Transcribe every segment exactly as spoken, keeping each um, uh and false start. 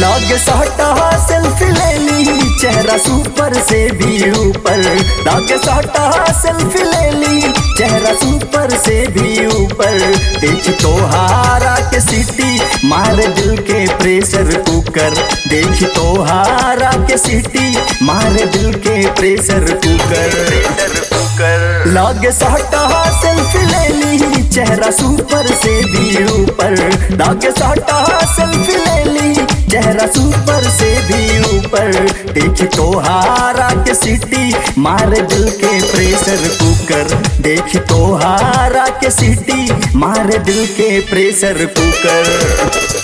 लागे साटा सेल्फी ले ली, चेहरा सुपर से भी ऊपर। लागे साटा सेल्फी ले ली, चेहरा सुपर से भी ऊपर। देख तो हारा के सीटी मारे दिल के प्रेशर कुकर। देख तो हारा के सीटी मारे दिल के प्रेशर कुकर। लागे साटा सेल्फी ले ली, चेहरा सुपर से भी ऊपर। लागे साटा सेल्फी ले ली, चेहरा सुपर से भी ऊपर। देख तो हारा के सीटी मारे दिल के प्रेशर कुकर। देख तो हारा के सीटी मारे दिल के प्रेशर कुकर।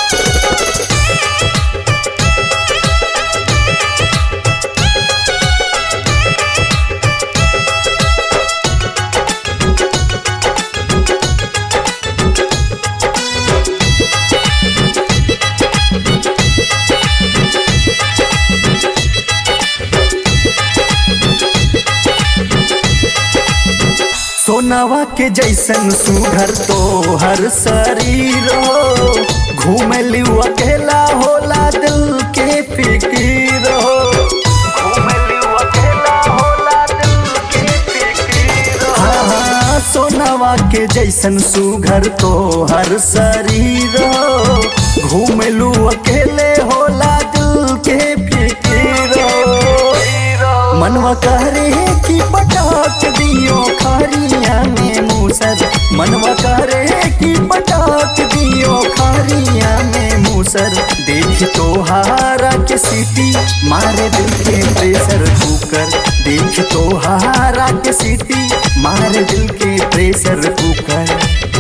सोनावा के जैसन सुघर तो हर शरीर हो। घूमली अकेला होला दिल के फिकीर हो। घूमली अकेला होला दिल के फिकीर हो। हाँ, सोनावा के जैसन सुघर तो हर शरीर हो। घूमलू अकेले होला दिल के फिकीर हो। मनवा करे कि पटाक दियो खारिया में मूसर। मनवा करे कि पटाक दियो खारिया में मूसर। देख तो हारा के सीटी मारे दिल के प्रेशर कुकर। देख तो हारा के सीटी मारे दिल के प्रेशर कुकर।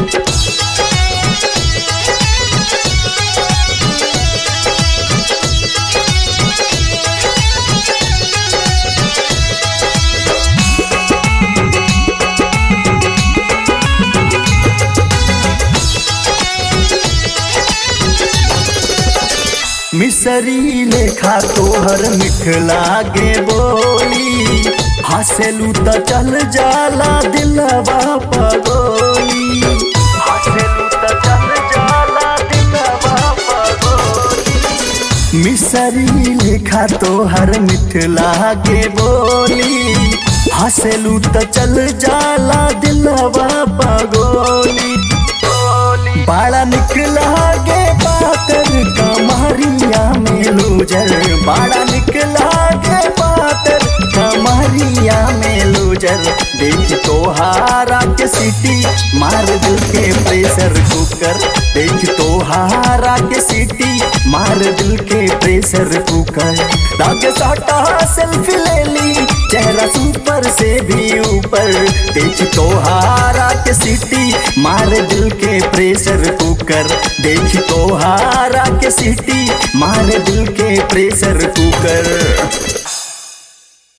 मिसरी लेखा तोहर मिठ लागे बोली। हंसेलू त चल जाला दिलवा पगोली। हंसेलू त चल जाला दिलवा पगोली। मिसरी लेखा तोहर मिठ लागे बोली। हंसेलू त चल जाला दिलवा पगोली। बड़ा निकला गे पातर कमरिया में लूजर। बड़ा निकला गे पातर कमरिया में लूजर। देख तो हारा के सीटी मार दिल के प्रेशर कुकर। देख तो हारा के सीटी मार दिल के प्रेशर कुकर। लागे साटा सेल्फी ले ली, चेहरा सुपर से भी ऊपर। देख तो हारा के सीटी मार दिल के प्रेशर कुकर। देख तो हारा के सीटी मार दिल के प्रेशर कुकर।